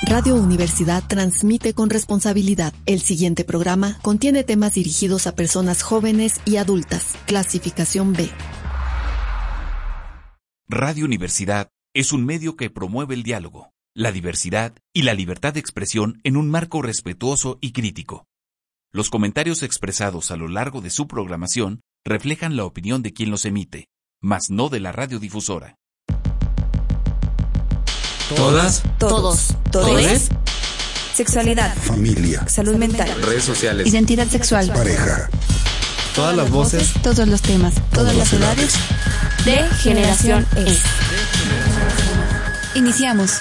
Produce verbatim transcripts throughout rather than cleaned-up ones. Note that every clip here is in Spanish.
Radio Universidad transmite con responsabilidad. El siguiente programa contiene temas dirigidos a personas jóvenes y adultas. Clasificación B. Radio Universidad es un medio que promueve el diálogo, la diversidad y la libertad de expresión en un marco respetuoso y crítico. Los comentarios expresados a lo largo de su programación reflejan la opinión de quien los emite, mas no de la radiodifusora. ¿Todas? Todos. ¿Todes? Sexualidad. Familia. Salud mental. Redes sociales. Identidad sexual. Pareja. Todas las voces. Todos los temas. Todas las edades. De Generación E. Iniciamos.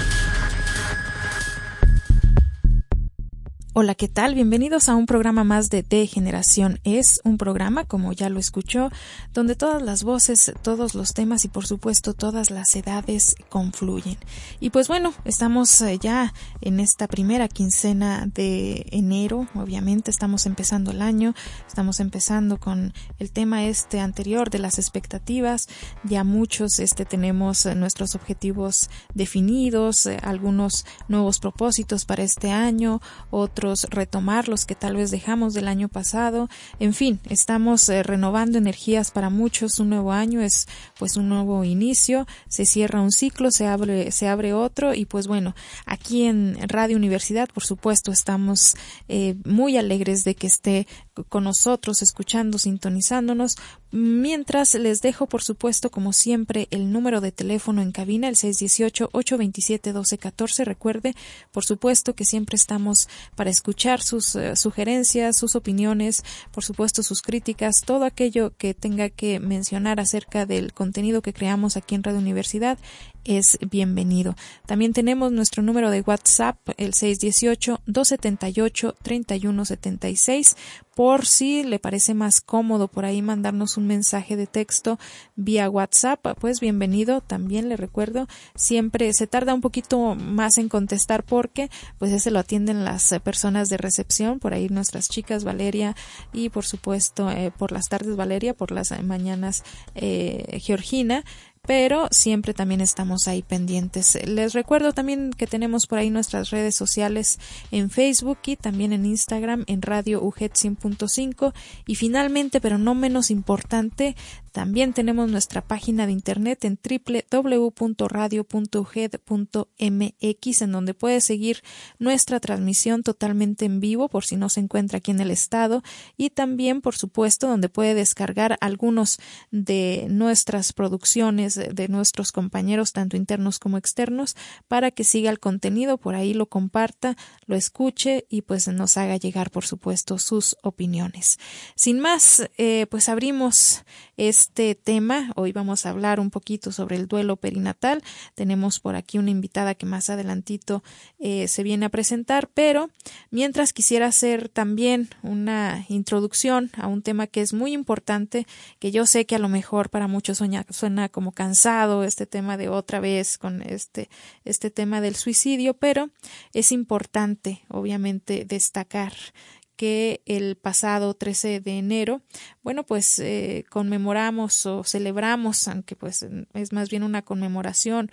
Hola, ¿qué tal? Bienvenidos a un programa más de De Generación Es, un programa, como ya lo escuchó, donde todas las voces, todos los temas y por supuesto todas las edades confluyen. Y pues bueno, estamos ya en esta primera quincena de enero, obviamente estamos empezando el año, estamos empezando con el tema este anterior de las expectativas, ya muchos este tenemos nuestros objetivos definidos, algunos nuevos propósitos para este año, otros retomar los que tal vez dejamos del año pasado. En fin, estamos eh, renovando energías para muchos. Un nuevo año es pues un nuevo inicio, se cierra un ciclo, se abre se abre otro y pues bueno, aquí en Radio Universidad por supuesto estamos eh, muy alegres de que esté con nosotros, escuchando, sintonizándonos. Mientras les dejo, por supuesto, como siempre, el número de teléfono en cabina, el seis uno ocho, ocho dos siete, uno dos uno cuatro. Recuerde, por supuesto, que siempre estamos para escuchar sus uh, sugerencias, sus opiniones, por supuesto, sus críticas, todo aquello que tenga que mencionar acerca del contenido que creamos aquí en Radio Universidad es bienvenido. También tenemos nuestro número de WhatsApp, el seis uno ocho, dos siete ocho, tres uno siete seis, por si le parece más cómodo por ahí mandarnos un mensaje de texto vía WhatsApp, pues bienvenido. También le recuerdo, siempre se tarda un poquito más en contestar porque pues ese lo atienden las personas de recepción, por ahí nuestras chicas Valeria y por supuesto eh, por las tardes Valeria, por las mañanas eh, Georgina. Pero siempre también estamos ahí pendientes. Les recuerdo también que tenemos por ahí nuestras redes sociales en Facebook y también en Instagram en Radio U G E D cien punto cinco y finalmente, pero no menos importante, también tenemos nuestra página de internet en doble u doble u doble u punto radio punto u g e d punto m x en donde puede seguir nuestra transmisión totalmente en vivo por si no se encuentra aquí en el estado y también por supuesto donde puede descargar algunos de nuestras producciones de nuestros compañeros, tanto internos como externos, para que siga el contenido, por ahí lo comparta, lo escuche y pues nos haga llegar, por supuesto, sus opiniones. Sin más, eh, pues abrimos este tema. Hoy vamos a hablar un poquito sobre el duelo perinatal. Tenemos por aquí una invitada que más adelantito eh, se viene a presentar, pero mientras quisiera hacer también una introducción a un tema que es muy importante, que yo sé que a lo mejor para muchos suena, suena como cansado este tema de otra vez con este este tema del suicidio, pero es importante obviamente destacar que el pasado trece de enero, bueno, pues eh, conmemoramos o celebramos, aunque pues es más bien una conmemoración,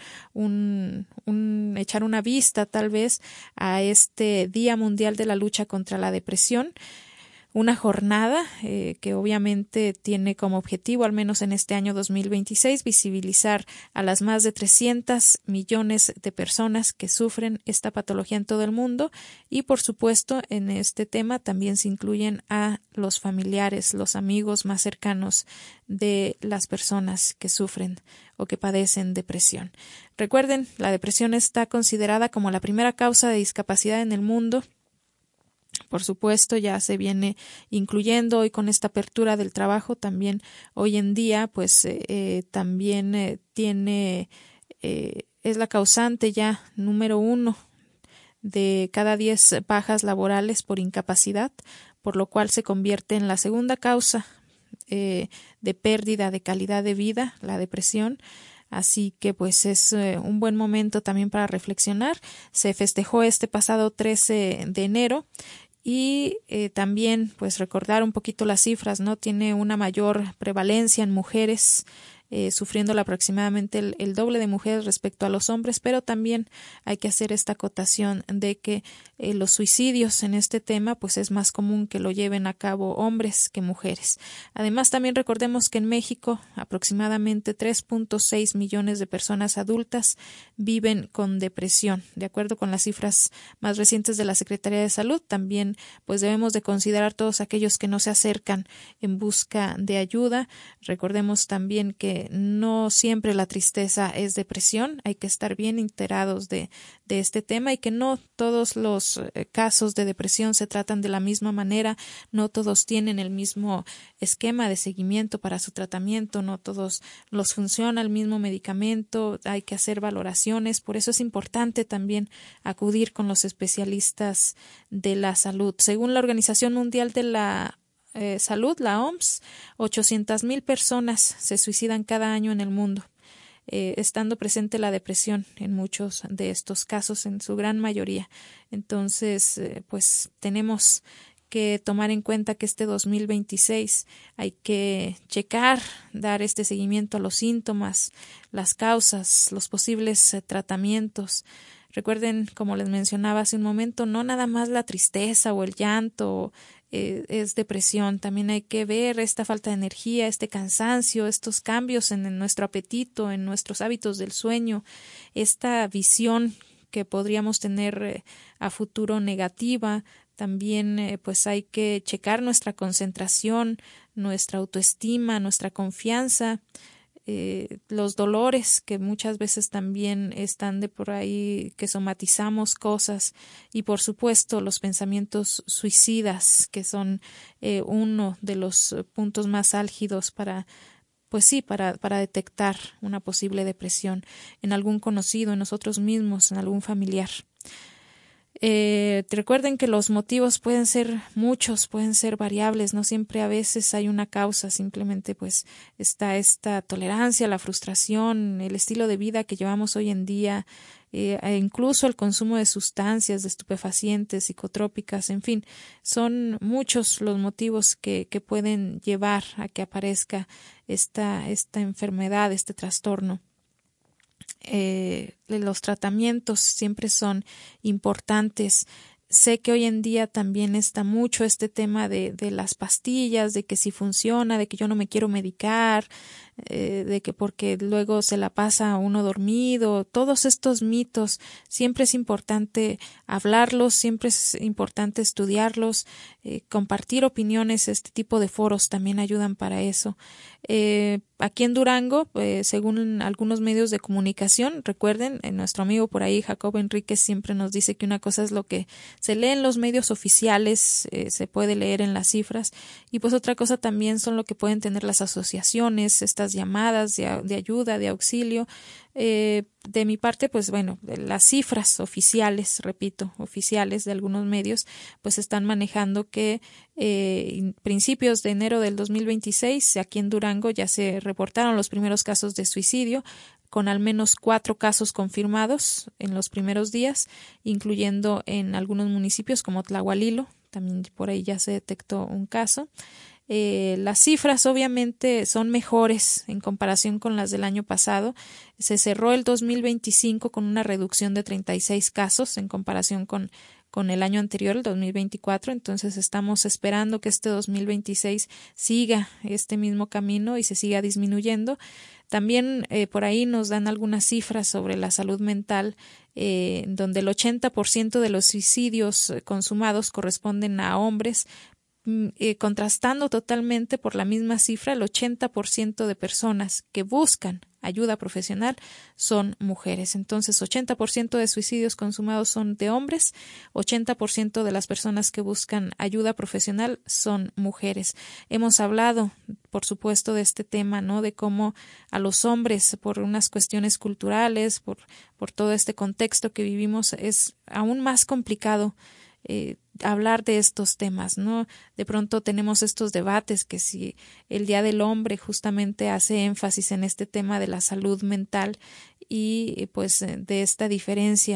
un, un echar una vista tal vez a este Día Mundial de la Lucha contra la Depresión. Una jornada eh, que obviamente tiene como objetivo, al menos en este año dos mil veintiséis, visibilizar a las más de trescientos millones de personas que sufren esta patología en todo el mundo y, por supuesto, en este tema también se incluyen a los familiares, los amigos más cercanos de las personas que sufren o que padecen depresión. Recuerden, la depresión está considerada como la primera causa de discapacidad en el mundo. Por supuesto, ya se viene incluyendo hoy con esta apertura del trabajo. También hoy en día, pues eh, también eh, tiene, eh, es la causante ya número uno de cada diez bajas laborales por incapacidad, por lo cual se convierte en la segunda causa eh, de pérdida de calidad de vida, la depresión. Así que pues es eh, un buen momento también para reflexionar. Se festejó este pasado trece de enero y eh, también pues recordar un poquito las cifras, ¿no? Tiene una mayor prevalencia en mujeres eh, sufriéndolo aproximadamente el, el doble de mujeres respecto a los hombres, pero también hay que hacer esta acotación de que eh, los suicidios en este tema pues es más común que lo lleven a cabo hombres que mujeres. Además, también recordemos que en México aproximadamente tres punto seis millones de personas adultas viven con depresión. De acuerdo con las cifras más recientes de la Secretaría de Salud, también pues debemos de considerar todos aquellos que no se acercan en busca de ayuda. Recordemos también que no siempre la tristeza es depresión, hay que estar bien enterados de, de este tema y que no todos los casos de depresión se tratan de la misma manera, no todos tienen el mismo esquema de seguimiento para su tratamiento, no todos los funciona el mismo medicamento, hay que hacer valoraciones, por eso es importante también acudir con los especialistas de la salud. Según la Organización Mundial de la eh, Salud, la O M S, ochocientas mil personas se suicidan cada año en el mundo, eh, estando presente la depresión en muchos de estos casos, en su gran mayoría. Entonces, eh, pues tenemos que tomar en cuenta que este dos mil veintiséis hay que checar, dar este seguimiento a los síntomas, las causas, los posibles eh, tratamientos. Recuerden, como les mencionaba hace un momento, no nada más la tristeza o el llanto eh, es depresión, también hay que ver esta falta de energía, este cansancio, estos cambios en, en nuestro apetito, en nuestros hábitos del sueño, esta visión que podríamos tener eh, a futuro negativa. También eh, pues hay que checar nuestra concentración, nuestra autoestima, nuestra confianza, eh, los dolores que muchas veces también están de por ahí, que somatizamos cosas, y por supuesto los pensamientos suicidas, que son eh, uno de los puntos más álgidos para pues sí, para, para detectar una posible depresión en algún conocido, en nosotros mismos, en algún familiar. Eh, recuerden que los motivos pueden ser muchos, pueden ser variables, no siempre a veces hay una causa, simplemente pues está esta tolerancia, la frustración, el estilo de vida que llevamos hoy en día, eh, e incluso el consumo de sustancias, de estupefacientes, psicotrópicas, en fin, son muchos los motivos que, que pueden llevar a que aparezca esta, esta enfermedad, este trastorno. Eh, los tratamientos siempre son importantes. Sé que hoy en día también está mucho este tema de, de las pastillas, de que si funciona, de que yo no me quiero medicar, eh, de que porque luego se la pasa uno dormido. Todos estos mitos, siempre es importante hablarlos, siempre es importante estudiarlos, eh, compartir opiniones. Este tipo de foros también ayudan para eso. Eh, aquí en Durango, eh, según algunos medios de comunicación, recuerden, eh, nuestro amigo por ahí, Jacobo Enríquez, siempre nos dice que una cosa es lo que se lee en los medios oficiales, eh, se puede leer en las cifras, y pues otra cosa también son lo que pueden tener las asociaciones, estas llamadas de, de ayuda, de auxilio. Eh, de mi parte, pues bueno, las cifras oficiales, repito, oficiales de algunos medios, pues están manejando que eh, en principios de enero del dos mil veintiséis, aquí en Durango ya se reportaron los primeros casos de suicidio, con al menos cuatro casos confirmados en los primeros días, incluyendo en algunos municipios como Tlahualilo, también por ahí ya se detectó un caso. Eh, las cifras obviamente son mejores en comparación con las del año pasado. Se cerró el dos mil veinticinco con una reducción de treinta y seis casos en comparación con, con el año anterior, el dos mil veinticuatro. Entonces estamos esperando que este dos mil veintiséis siga este mismo camino y se siga disminuyendo. También eh, por ahí nos dan algunas cifras sobre la salud mental, eh, donde el ochenta por ciento de los suicidios consumados corresponden a hombres, Eh, contrastando totalmente por la misma cifra, el ochenta por ciento de personas que buscan ayuda profesional son mujeres. Entonces, ochenta por ciento de suicidios consumados son de hombres, ochenta por ciento de las personas que buscan ayuda profesional son mujeres. Hemos hablado, por supuesto, de este tema, ¿no? De cómo a los hombres, por unas cuestiones culturales, por, por todo este contexto que vivimos, es aún más complicado Eh, hablar de estos temas, ¿no? De pronto tenemos estos debates que si el Día del Hombre justamente hace énfasis en este tema de la salud mental y pues de esta diferencia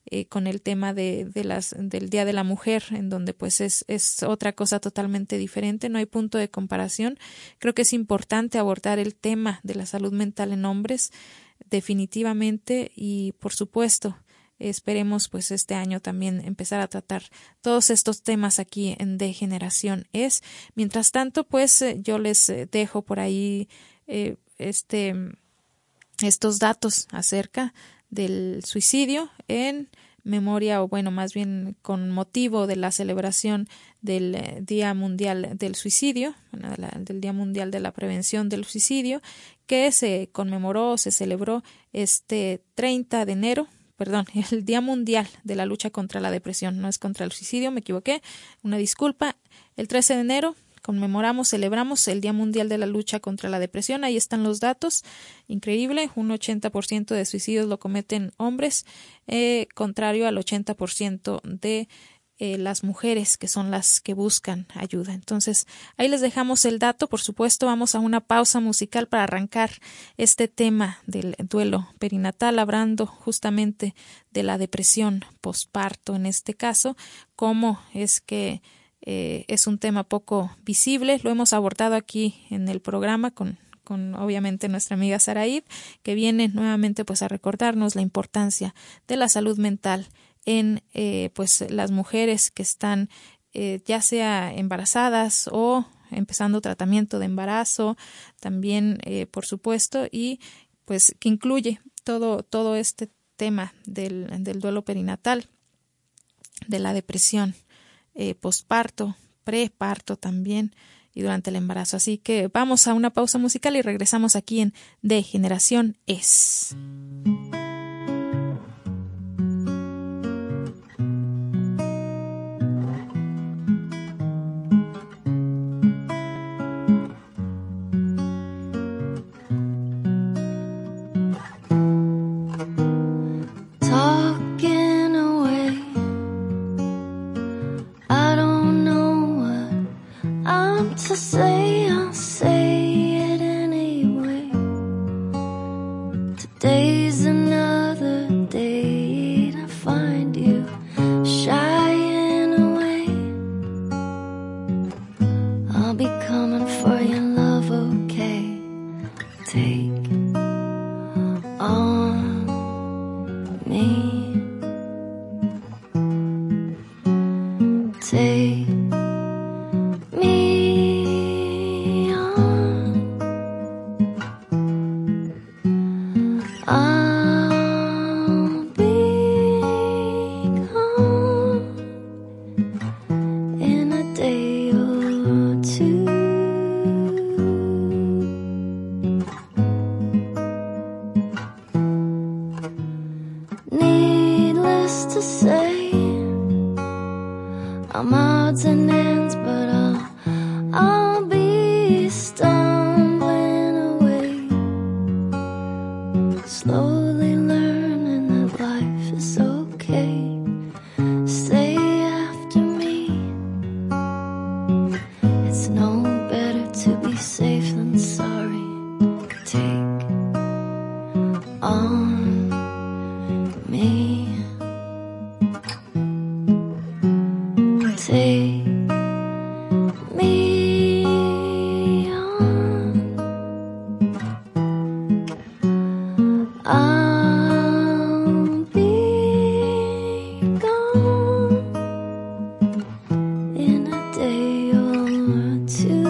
eh, con el tema de, de las, del Día de la Mujer, en donde pues es, es otra cosa totalmente diferente, no hay punto de comparación. Creo que es importante abordar el tema de la salud mental en hombres, definitivamente, y por supuesto, esperemos pues este año también empezar a tratar todos estos temas aquí en De Generación Es. Mientras tanto, pues eh, yo les eh, dejo por ahí eh, este estos datos acerca del suicidio en memoria, o bueno, más bien con motivo de la celebración del eh, Día Mundial del Suicidio, bueno, de la, del Día Mundial de la Prevención del Suicidio, que se conmemoró, se celebró este treinta de enero, perdón, el Día Mundial de la Lucha contra la Depresión, no es contra el suicidio, me equivoqué, una disculpa, el trece de enero conmemoramos, celebramos el Día Mundial de la Lucha contra la Depresión. Ahí están los datos. Increíble, un ochenta por ciento de suicidios lo cometen hombres, eh, contrario al ochenta por ciento de eh, las mujeres, que son las que buscan ayuda. Entonces, ahí les dejamos el dato. Por supuesto, vamos a una pausa musical para arrancar este tema del duelo perinatal, hablando justamente de la depresión posparto en este caso, cómo es que Eh, es un tema poco visible. Lo hemos abordado aquí en el programa con, con obviamente nuestra amiga Saraid, que viene nuevamente pues a recordarnos la importancia de la salud mental en eh, pues las mujeres que están eh, ya sea embarazadas o empezando tratamiento de embarazo, también eh, por supuesto, y pues que incluye todo, todo este tema del, del duelo perinatal, de la depresión Eh, posparto, preparto también y durante el embarazo. Así que vamos a una pausa musical y regresamos aquí en De Generación Es. To say, I'll say it anyway. Today's another day to find you shying away. I'll be coming for your love, okay? Take on me. Take I'm odds and ends, but I'll, I'll be stumbling away, slowly learning that life is okay. Say after me, it's no better to be safe than sorry. Take on me. Take me on. I'll be gone in a day or two.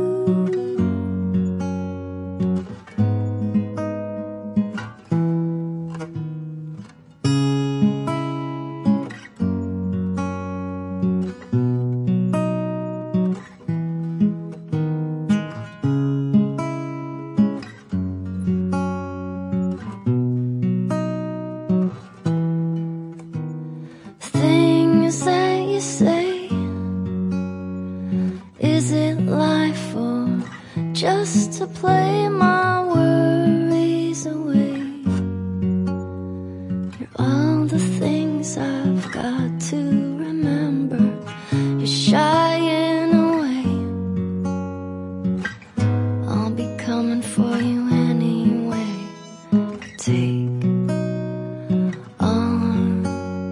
Things that you say, is it life or just to play my worries away? You're all the things I've got to remember. You're shying away. I'll be coming for you anyway. Take on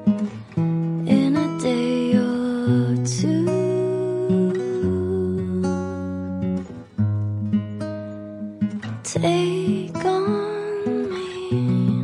in a day or two. Take on me.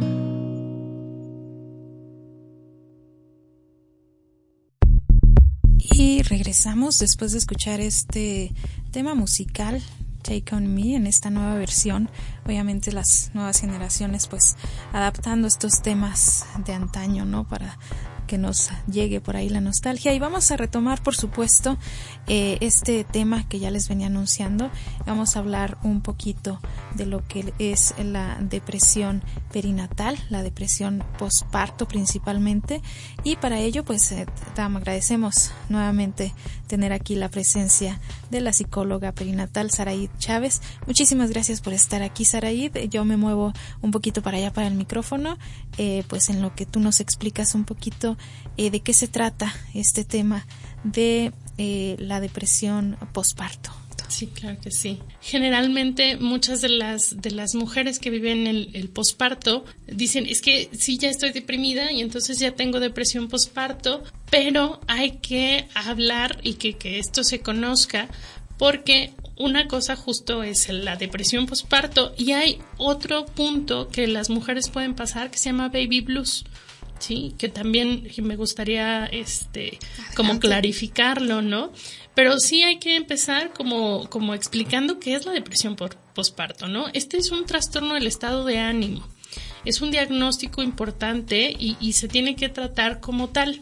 Y regresamos después de escuchar este tema musical, Take On Me, en esta nueva versión. Obviamente las nuevas generaciones pues adaptando estos temas de antaño, ¿no? Para que nos llegue por ahí la nostalgia. Y vamos a retomar, por supuesto, eh, este tema que ya les venía anunciando. Vamos a hablar un poquito de lo que es la depresión perinatal, la depresión posparto principalmente. Y para ello, pues, eh, agradecemos nuevamente tener aquí la presencia de la psicóloga perinatal Saraid Chávez. Muchísimas gracias por estar aquí, Saraid. Yo me muevo un poquito para allá, para el micrófono, eh, pues en lo que tú nos explicas un poquito eh, de qué se trata este tema de eh, la depresión posparto. Sí, claro que sí. Generalmente muchas de las de las mujeres que viven el, el posparto dicen, es que sí, ya estoy deprimida y entonces ya tengo depresión posparto, pero hay que hablar y que, que esto se conozca, porque una cosa justo es la depresión posparto y hay otro punto que las mujeres pueden pasar que se llama baby blues. Sí, que también me gustaría este como clarificarlo, ¿no? Pero sí hay que empezar como, como explicando qué es la depresión por posparto, ¿no? Este es un trastorno del estado de ánimo. Es un diagnóstico importante y, y se tiene que tratar como tal.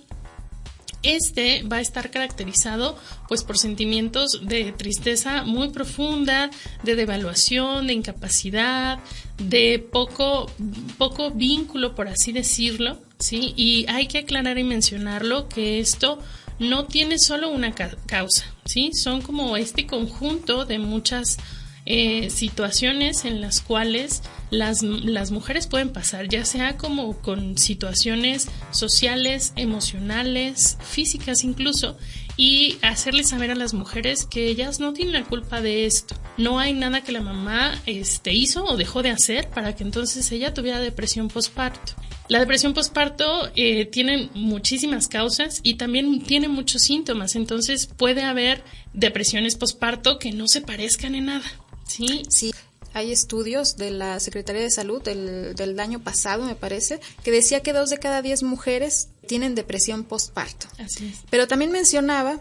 Este va a estar caracterizado pues por sentimientos de tristeza muy profunda, de devaluación, de incapacidad, de poco, poco vínculo, por así decirlo, ¿sí? Y hay que aclarar y mencionarlo que esto no tiene solo una ca- causa, ¿sí? Son como este conjunto de muchas eh, situaciones en las cuales las, las mujeres pueden pasar, ya sea como con situaciones sociales, emocionales, físicas incluso, y hacerles saber a las mujeres que ellas no tienen la culpa de esto. No hay nada que la mamá este, hizo o dejó de hacer para que entonces ella tuviera depresión posparto. La depresión posparto eh, tiene muchísimas causas y también tiene muchos síntomas, entonces puede haber depresiones posparto que no se parezcan en nada, ¿sí? Sí. Hay estudios de la Secretaría de Salud del, del año pasado, me parece, que decía que dos de cada diez mujeres tienen depresión postparto. Así es. Pero también mencionaba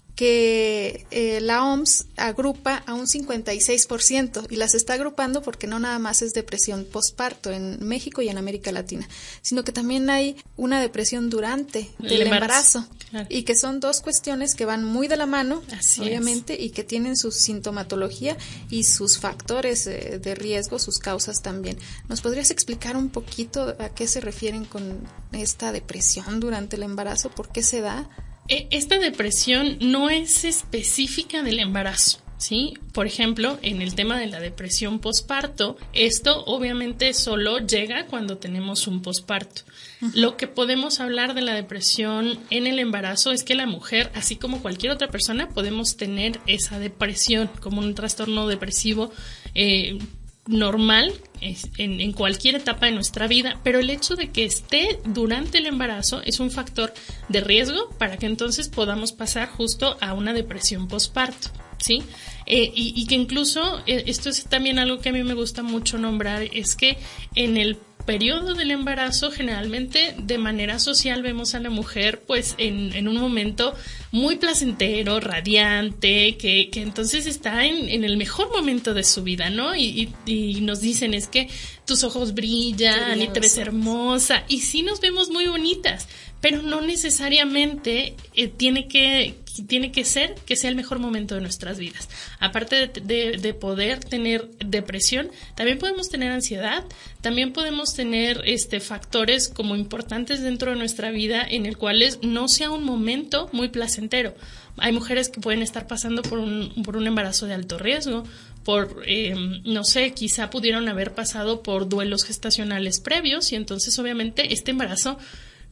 que eh, la O M S agrupa a un cincuenta y seis por ciento y las está agrupando porque no nada más es depresión postparto en México y en América Latina, sino que también hay una depresión durante el, el embarazo, embarazo claro. Y que son dos cuestiones que van muy de la mano, Así obviamente, es. Y que tienen su sintomatología y sus factores eh, de riesgo, sus causas también. ¿Nos podrías explicar un poquito a qué se refieren con esta depresión durante el embarazo? ¿Por qué se da? Esta depresión no es específica del embarazo, ¿sí? Por ejemplo, en el tema de la depresión posparto, esto obviamente solo llega cuando tenemos un posparto. Uh-huh. Lo que podemos hablar de la depresión en el embarazo es que la mujer, así como cualquier otra persona, podemos tener esa depresión como un trastorno depresivo eh, normal en, en cualquier etapa de nuestra vida, pero el hecho de que esté durante el embarazo es un factor de riesgo para que entonces podamos pasar justo a una depresión posparto, ¿sí? Eh, y, y que incluso, eh, esto es también algo que a mí me gusta mucho nombrar, es que en el periodo del embarazo generalmente de manera social vemos a la mujer pues en, en un momento muy placentero, radiante, que, que entonces está en, en el mejor momento de su vida, ¿no? Y, y, y nos dicen es que tus ojos brillan y te ves hermosa y sí nos vemos muy bonitas, pero no necesariamente eh, tiene que tiene que ser que sea el mejor momento de nuestras vidas. Aparte de, de, de poder tener depresión, también podemos tener ansiedad, también podemos tener este factores como importantes dentro de nuestra vida en el cuales no sea un momento muy placentero. Hay mujeres que pueden estar pasando por un, por un embarazo de alto riesgo, por, eh, no sé, quizá pudieron haber pasado por duelos gestacionales previos y entonces obviamente este embarazo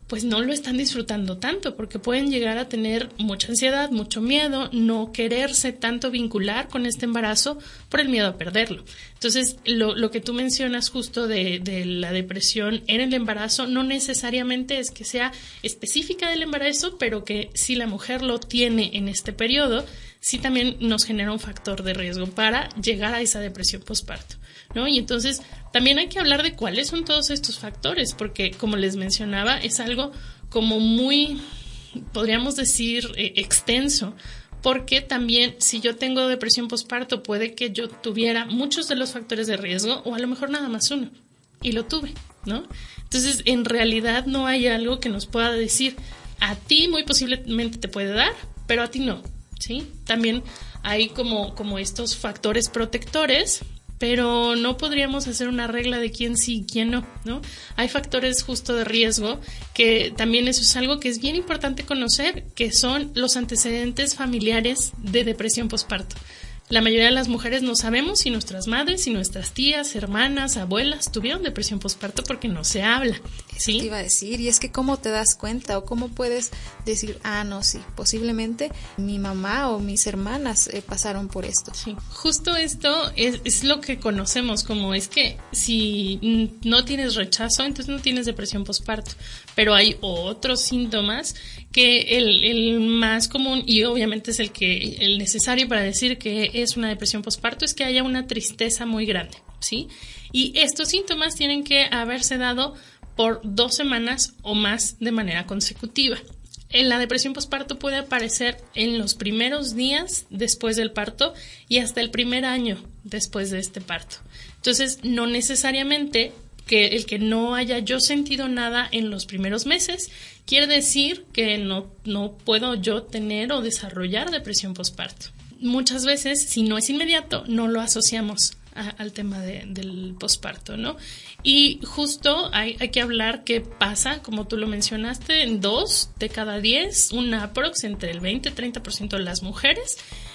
pues no lo están disfrutando tanto, porque pueden llegar a tener mucha ansiedad, mucho miedo, no quererse tanto vincular con este embarazo por el miedo a perderlo. Entonces, lo, lo que tú mencionas justo de, de la depresión en el embarazo no necesariamente es que sea específica del embarazo, pero que si la mujer lo tiene en este periodo, sí también nos genera un factor de riesgo para llegar a esa depresión postparto, ¿no? Y entonces también hay que hablar de cuáles son todos estos factores, porque como les mencionaba, es algo como muy, podríamos decir, eh, extenso, porque también si yo tengo depresión postparto puede que yo tuviera muchos de los factores de riesgo o a lo mejor nada más uno, y lo tuve, ¿no? Entonces, en realidad no hay algo que nos pueda decir, a ti muy posiblemente te puede dar, pero a ti no, ¿sí? También hay como, como estos factores protectores, pero no podríamos hacer una regla de quién sí y quién no, ¿no? Hay factores justo de riesgo, que también eso es algo que es bien importante conocer, que son los antecedentes familiares de depresión postparto. La mayoría de las mujeres no sabemos si nuestras madres, si nuestras tías, hermanas, abuelas tuvieron depresión postparto porque no se habla, ¿sí? Eso te iba a decir, y es que cómo te das cuenta o cómo puedes decir, ah, no, sí, posiblemente mi mamá o mis hermanas eh, pasaron por esto. Sí, justo esto es, es lo que conocemos como es que si no tienes rechazo, entonces no tienes depresión postparto, pero hay otros síntomas que el, el más común y obviamente es el que el necesario para decir que es una depresión postparto es que haya una tristeza muy grande, ¿sí? Y estos síntomas tienen que haberse dado por dos semanas o más de manera consecutiva. En la depresión postparto puede aparecer en los primeros días después del parto y hasta el primer año después de este parto. Entonces, no necesariamente que el que no haya yo sentido nada en los primeros meses quiere decir que no, no puedo yo tener o desarrollar depresión postparto. Muchas veces, si no es inmediato, no lo asociamos a, al tema de, del posparto, ¿no? Y justo hay, hay que hablar qué pasa, como tú lo mencionaste, en dos de cada diez, una aprox entre el veinte y treinta por ciento de las mujeres.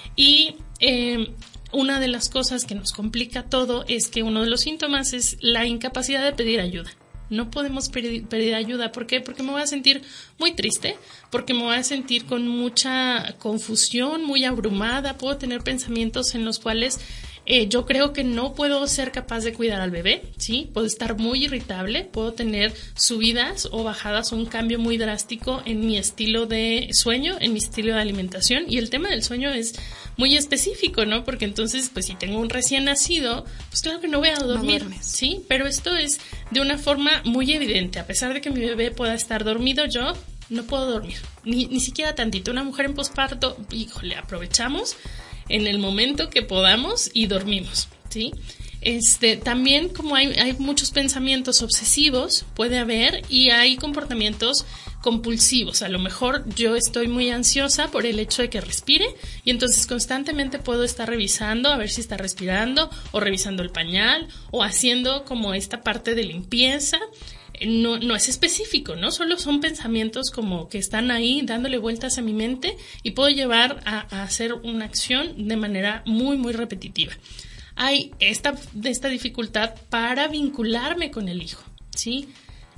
Y eh, una de las cosas que nos complica todo es que uno de los síntomas es la incapacidad de pedir ayuda. No podemos pedir, pedir ayuda. ¿Por qué? Porque me voy a sentir muy triste, porque me voy a sentir con mucha confusión, muy abrumada. Puedo tener pensamientos en los cuales eh, yo creo que no puedo ser capaz de cuidar al bebé, ¿sí? Puedo estar muy irritable, puedo tener subidas o bajadas, un cambio muy drástico en mi estilo de sueño, en mi estilo de alimentación. Y el tema del sueño es muy específico, ¿no? Porque entonces, pues si tengo un recién nacido, pues claro que no voy a dormir, no ¿sí? Pero esto es de una forma muy evidente. A pesar de que mi bebé pueda estar dormido, yo no puedo dormir, ni, ni siquiera tantito. Una mujer en posparto, híjole, aprovechamos en el momento que podamos y dormimos, ¿sí? Este, también como hay, hay muchos pensamientos obsesivos, puede haber, y hay comportamientos compulsivos. A lo mejor yo estoy muy ansiosa por el hecho de que respire y entonces constantemente puedo estar revisando a ver si está respirando o revisando el pañal o haciendo como esta parte de limpieza. No, no es específico, ¿no? Solo son pensamientos como que están ahí dándole vueltas a mi mente y puedo llevar a, a hacer una acción de manera muy, muy repetitiva. Hay esta, esta dificultad para vincularme con el hijo, ¿sí?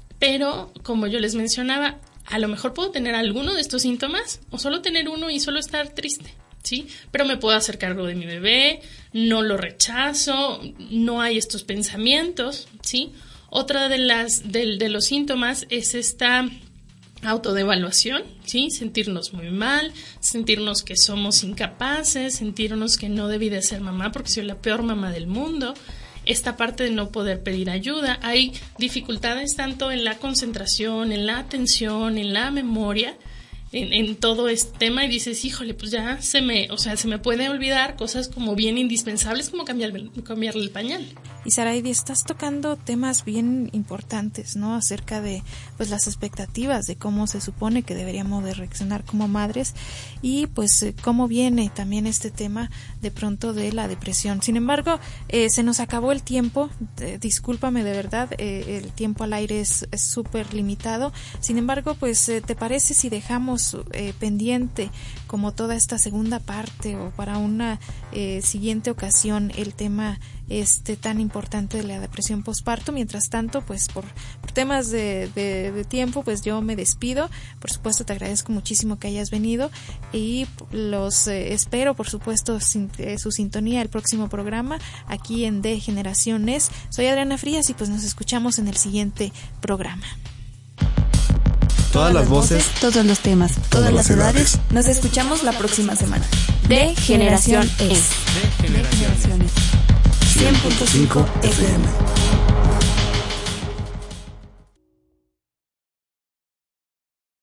Pero, como yo les mencionaba, a lo mejor puedo tener alguno de estos síntomas o solo tener uno y solo estar triste, ¿sí? Pero me puedo hacer cargo de mi bebé, no lo rechazo, no hay estos pensamientos, ¿sí? Otra de las de, de los síntomas es esta autodevaluación, ¿sí? Sentirnos muy mal, sentirnos que somos incapaces, sentirnos que no debí de ser mamá porque soy la peor mamá del mundo. Esta parte de no poder pedir ayuda. Hay dificultades tanto en la concentración, en la atención, en la memoria, en, en todo este tema y dices, híjole, pues ya se me, o sea, se me puede olvidar cosas como bien indispensables como cambiar, cambiarle el pañal. Y Saraidi, estás tocando temas bien importantes, ¿no? Acerca de pues las expectativas de cómo se supone que deberíamos de reaccionar como madres y pues cómo viene también este tema de pronto de la depresión. Sin embargo, eh, se nos acabó el tiempo, eh, discúlpame de verdad, eh, el tiempo al aire es súper limitado. Sin embargo, pues eh, ¿te parece si dejamos eh, pendiente como toda esta segunda parte o para una eh, siguiente ocasión el tema este tan importante de la depresión postparto. Mientras tanto, pues por, por temas de, de, de tiempo, pues yo me despido. Por supuesto, te agradezco muchísimo que hayas venido y los eh, espero, por supuesto, sin, eh, su sintonía el próximo programa aquí en De Generaciones. Soy Adriana Frías y pues nos escuchamos en el siguiente programa. Todas las voces, todos los temas, todas las edades. Nos escuchamos la próxima semana. De Generación Es. De Generaciones. cien punto cinco F M.